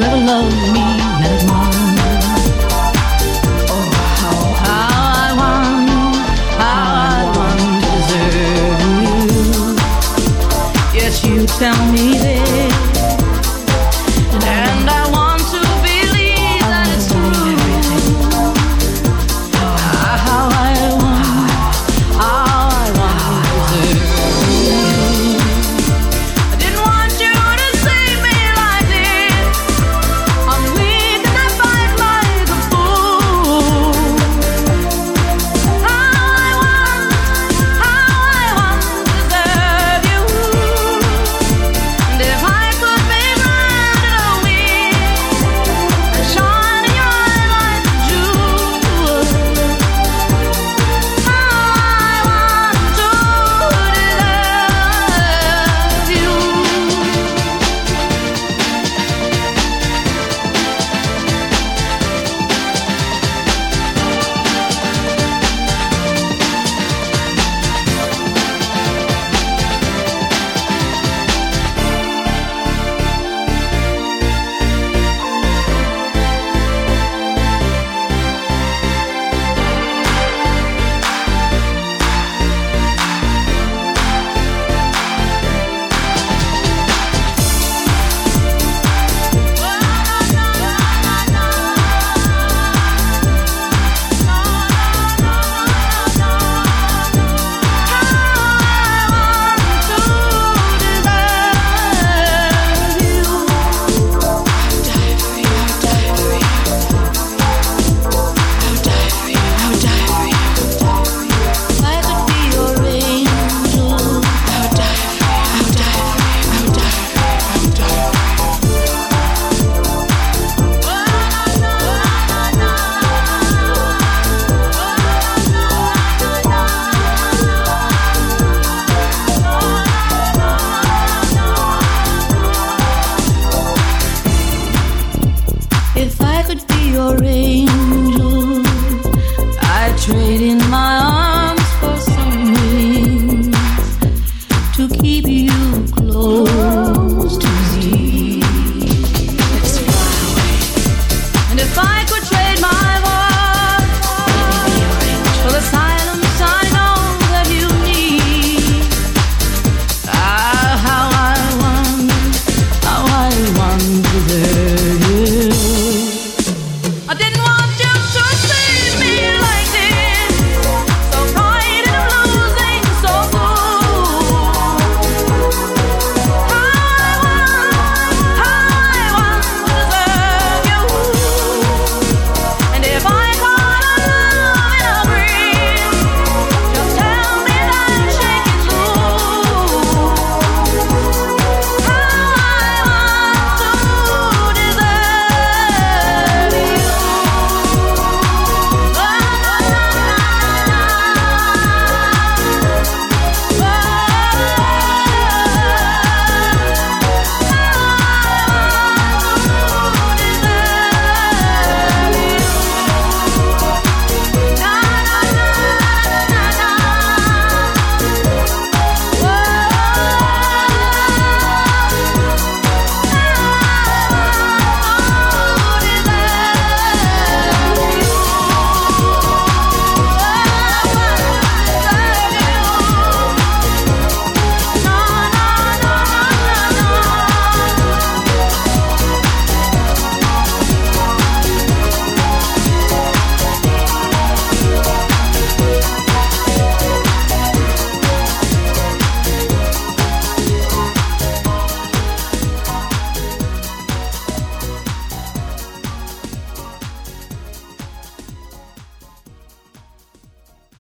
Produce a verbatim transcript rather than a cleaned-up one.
ever loved me that much. Oh, how, how I want, how I want to deserve you. Yes, you tell me this, and I want to believe that it's true. How I want, how I want to deserve you. I didn't want you to see me like this. I'm weak and I fight like a fool. How I want, how I want to deserve you. And if I could be granted a wish, I'd shine in your eyes like a jewel. How I want to deserve you. If I could be your angel, I'd trade in my